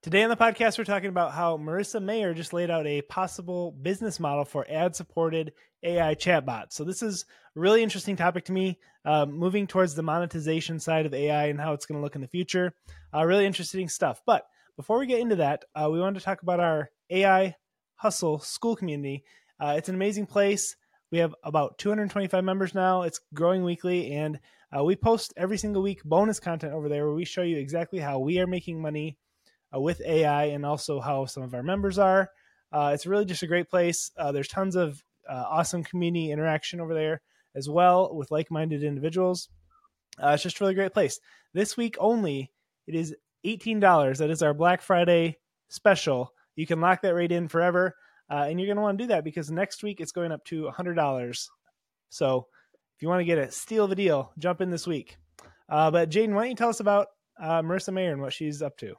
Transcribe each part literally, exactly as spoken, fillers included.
Today on the podcast, we're talking about how Marissa Mayer just laid out a possible business model for ad-supported A I chatbots. So this is a really interesting topic to me, uh, moving towards the monetization side of A I and how it's going to look in the future. Uh, really interesting stuff. But before we get into that, uh, we wanted to talk about our A I Hustle school community. Uh, it's an amazing place. We have about two hundred twenty-five members now. It's growing weekly, and uh, we post every single week bonus content over there where we show you exactly how we are making money Uh, with A I and also how some of our members are. Uh, it's really just a great place. Uh, there's tons of uh, awesome community interaction over there as well with like-minded individuals. Uh, it's just a really great place. This week only, it is eighteen dollars. That is our Black Friday special. You can lock that rate in forever, uh, and you're going to want to do that because next week it's going up to one hundred dollars. So if you want to get a steal of a deal, jump in this week. Uh, but Jaden, why don't you tell us about uh, Marissa Mayer and what she's up to?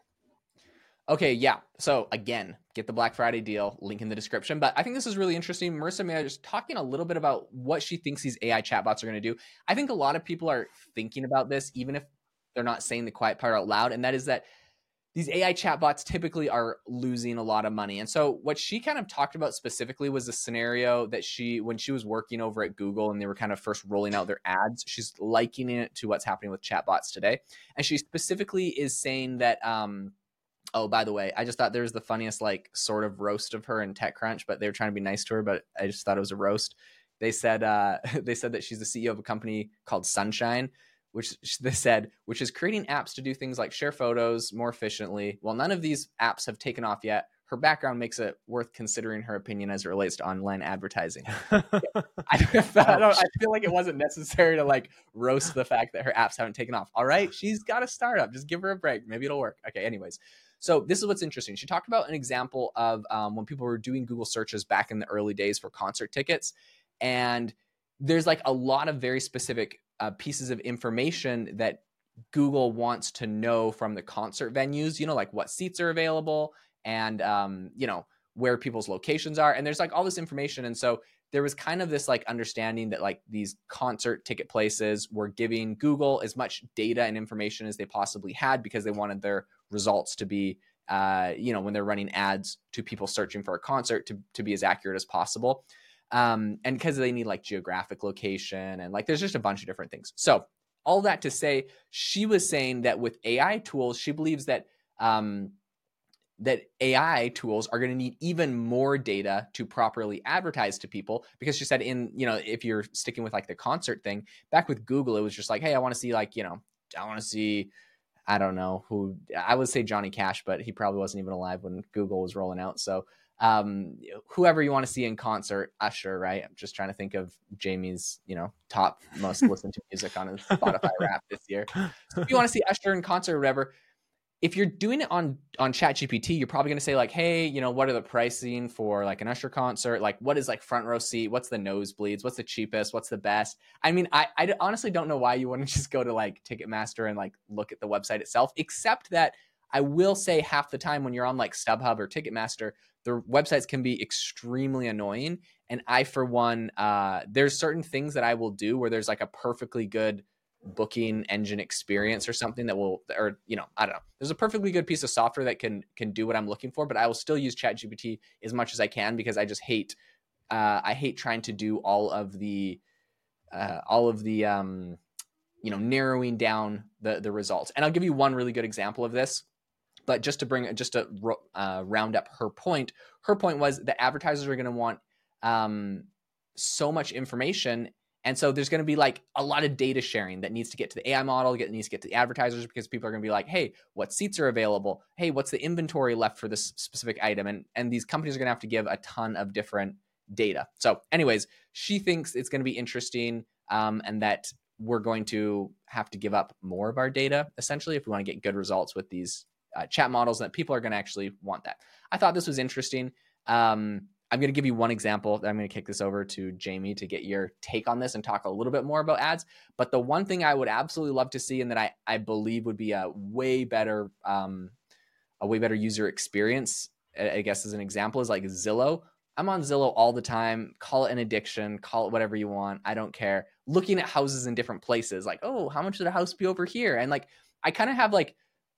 Okay, yeah. So again, get the Black Friday deal, link in the description. But I think this is really interesting. Marissa Mayer is talking a little bit about what she thinks these A I chatbots are going to do. I think a lot of people are thinking about this, even if they're not saying the quiet part out loud. And that is that these A I chatbots typically are losing a lot of money. And so what she kind of talked about specifically was a scenario that she, when she was working over at Google and they were kind of first rolling out their ads, she's likening it to what's happening with chatbots today. And she specifically is saying that, um, oh, by the way, I just thought there was the funniest, like, sort of roast of her in TechCrunch, but they were trying to be nice to her, but I just thought it was a roast. They said uh, they said that she's the C E O of a company called Sunshine, which they said, which is creating apps to do things like share photos more efficiently. While none of these apps have taken off yet, her background makes it worth considering her opinion as it relates to online advertising. I, I, don't, I feel like it wasn't necessary to like roast the fact that her apps haven't taken off. All right, she's got a startup. Just give her a break. Maybe it'll work. Okay, anyways. So this is what's interesting. She talked about an example of um, when people were doing Google searches back in the early days for concert tickets. And there's like a lot of very specific uh, pieces of information that Google wants to know from the concert venues, you know, like what seats are available and, um, you know, where people's locations are. And there's like all this information. And so there was kind of this like understanding that like these concert ticket places were giving Google as much data and information as they possibly had because they wanted their results to be, uh, you know, when they're running ads to people searching for a concert to, to be as accurate as possible. Um, and because they need like geographic location and like there's just a bunch of different things. So all that to say, she was saying that with A I tools, she believes that um, that A I tools are going to need even more data to properly advertise to people, because she said in, you know, if you're sticking with like the concert thing, back with Google, it was just like, hey, I want to see like, you know, I want to see, I don't know who, I would say Johnny Cash, but he probably wasn't even alive when Google was rolling out. So um, whoever you want to see in concert, Usher, right? I'm just trying to think of Jamie's, you know, top most listened to music on his Spotify rap this year. So if you want to see Usher in concert or whatever, if you're doing it on, on ChatGPT, you're probably going to say like, hey, you know, what are the pricing for like an Usher concert? Like what is like front row seat? What's the nosebleeds? What's the cheapest? What's the best? I mean, I, I honestly don't know why you wouldn't just go to like Ticketmaster and like look at the website itself, except that I will say half the time when you're on like StubHub or Ticketmaster, the websites can be extremely annoying. And I, for one, uh, there's certain things that I will do where there's like a perfectly good booking engine experience or something that will, or, you know, I don't know. There's a perfectly good piece of software that can, can do what I'm looking for, but I will still use ChatGPT as much as I can because I just hate, uh, I hate trying to do all of the, uh, all of the, um, you know, narrowing down the, the results. And I'll give you one really good example of this, but just to bring, just to uh, round up her point, her point was that advertisers are going to want um, so much information. And so there's going to be like a lot of data sharing that needs to get to the A I model, get needs to get to the advertisers, because people are going to be like, hey, what seats are available? Hey, what's the inventory left for this specific item? And, and these companies are going to have to give a ton of different data. So anyways, she thinks it's going to be interesting um, and that we're going to have to give up more of our data, essentially, if we want to get good results with these uh, chat models, that people are going to actually want that. I thought this was interesting. Um, I'm going to give you one example. I'm going to kick this over to Jamie to get your take on this and talk a little bit more about ads. But the one thing I would absolutely love to see, and that I, I believe would be a way better, um, a way better user experience, I guess as an example, is like Zillow. I'm on Zillow all the time. Call it an addiction, call it whatever you want. I don't care. Looking at houses in different places, like, oh, how much would a house be over here? And like, I kind of have like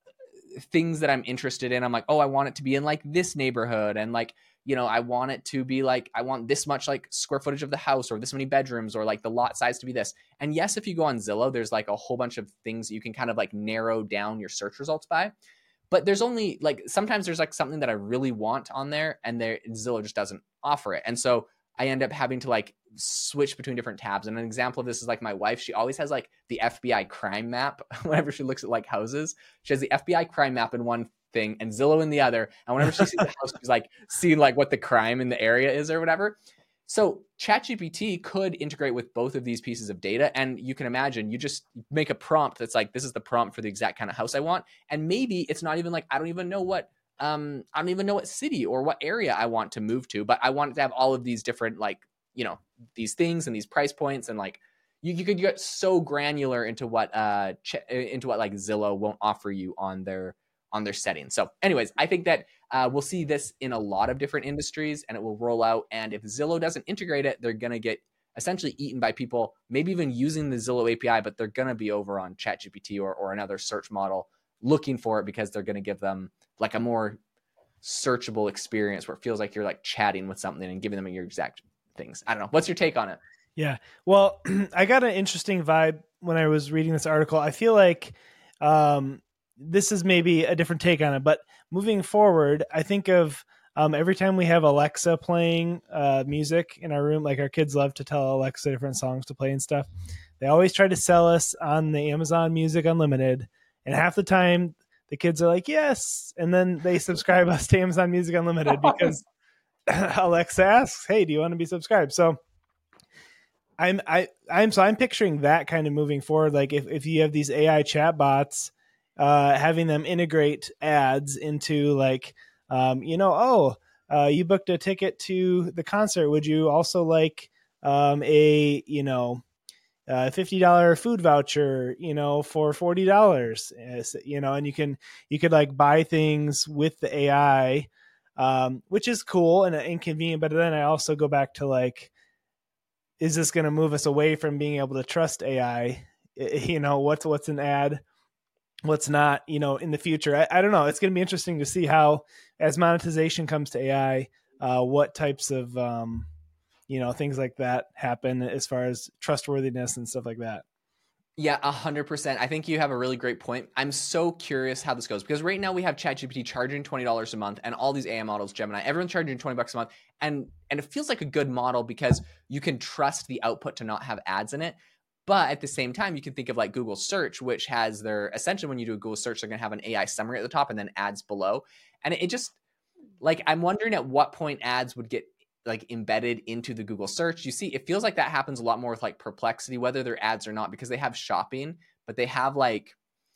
things that I'm interested in. I'm like, oh, I want it to be in like this neighborhood. And like, you know, I want it to be like, I want this much like square footage of the house or this many bedrooms or like the lot size to be this. And yes, if you go on Zillow, there's like a whole bunch of things you can kind of like narrow down your search results by. But there's only like, sometimes there's like something that I really want on there and there Zillow just doesn't offer it. And so I end up having to like switch between different tabs. And an example of this is like my wife, she always has like the F B I crime map whenever she looks at like houses. She has the F B I crime map in one thing and Zillow in the other. And whenever she sees the house, she's like seeing like what the crime in the area is or whatever. So ChatGPT could integrate with both of these pieces of data. And you can imagine you just make a prompt that's like, this is the prompt for the exact kind of house I want. And maybe it's not even like, I don't even know what, um, I don't even know what city or what area I want to move to, but I want it to have all of these different, like, you know, these things and these price points. And like, you, you could get so granular into what, uh, ch- into what like Zillow won't offer you on their, on their settings. So anyways, I think that uh, we'll see this in a lot of different industries and it will roll out. And if Zillow doesn't integrate it, they're going to get essentially eaten by people, maybe even using the Zillow A P I, but they're going to be over on ChatGPT or, or another search model looking for it because they're going to give them like a more searchable experience where it feels like you're like chatting with something and giving them your exact things. I don't know. What's your take on it? Yeah. Well, I got an interesting vibe when I was reading this article. I feel like, um, this is maybe a different take on it, but moving forward, I think of um, every time we have Alexa playing uh, music in our room, like our kids love to tell Alexa different songs to play and stuff. They always try to sell us on the Amazon Music Unlimited. And half the time the kids are like, yes. And then they subscribe us to Amazon Music Unlimited because Alexa asks, hey, do you want to be subscribed? So I'm, I, I'm, so I'm picturing that kind of moving forward. Like if, if you have these A I chatbots, Uh, having them integrate ads into like, um, you know, oh, uh, you booked a ticket to the concert. Would you also like um, a, you know, uh, fifty dollars food voucher, you know, for forty dollars, you know, and you can, you could like buy things with the A I, um, which is cool and inconvenient. But then I also go back to like, is this going to move us away from being able to trust A I? You know, what's, what's an ad? What's not, you know, in the future. I, I don't know. It's going to be interesting to see how, as monetization comes to A I, uh, what types of, um, you know, things like that happen as far as trustworthiness and stuff like that. Yeah, a hundred percent. I think you have a really great point. I'm so curious how this goes because right now we have ChatGPT charging twenty dollars a month and all these A I models, Gemini, everyone's charging twenty bucks a month. And, and it feels like a good model because you can trust the output to not have ads in it. But at the same time, you can think of like Google search, which has their, essentially when you do a Google search, they're going to have an A I summary at the top and then ads below. And it just like, I'm wondering at what point ads would get like embedded into the Google search. You see, it feels like that happens a lot more with like Perplexity, whether they're ads or not, because they have shopping, but they have like,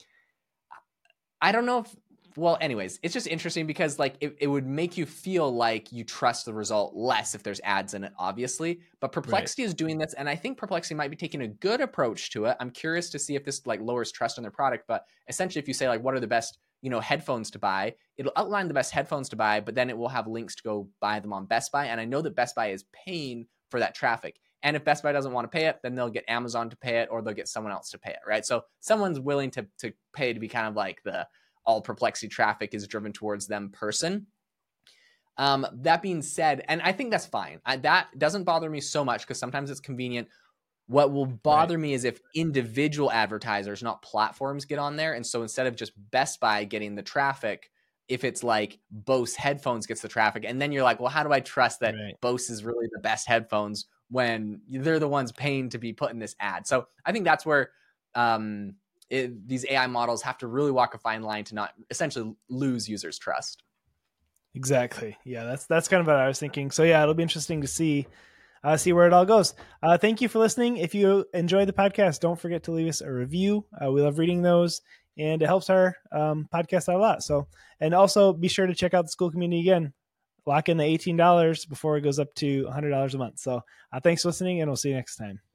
I don't know if, well, anyways, it's just interesting because like it, it would make you feel like you trust the result less if there's ads in it, obviously. But Perplexity right. is doing this, and I think Perplexity might be taking a good approach to it. I'm curious to see if this like lowers trust in their product. But essentially, if you say like, what are the best, you know, headphones to buy, it'll outline the best headphones to buy, but then it will have links to go buy them on Best Buy. And I know that Best Buy is paying for that traffic. And if Best Buy doesn't want to pay it, then they'll get Amazon to pay it, or they'll get someone else to pay it, right? So someone's willing to to pay to be kind of like the all Perplexity traffic is driven towards them person. Um, that being said, and I think that's fine. I, that doesn't bother me so much because sometimes it's convenient. What will bother right. me is if individual advertisers, not platforms, get on there. And so instead of just Best Buy getting the traffic, if it's like Bose headphones gets the traffic, and then you're like, well, how do I trust that right. Bose is really the best headphones when they're the ones paying to be put in this ad? So I think that's where um, It, these A I models have to really walk a fine line to not essentially lose users' trust. Exactly. Yeah, that's that's kind of what I was thinking. So yeah, it'll be interesting to see uh, see where it all goes. Uh, thank you for listening. If you enjoy the podcast, don't forget to leave us a review. Uh, we love reading those, and it helps our um, podcast out a lot. So, and also be sure to check out the School Community again. Lock in the eighteen dollars before it goes up to one hundred dollars a month. So uh, thanks for listening, and we'll see you next time.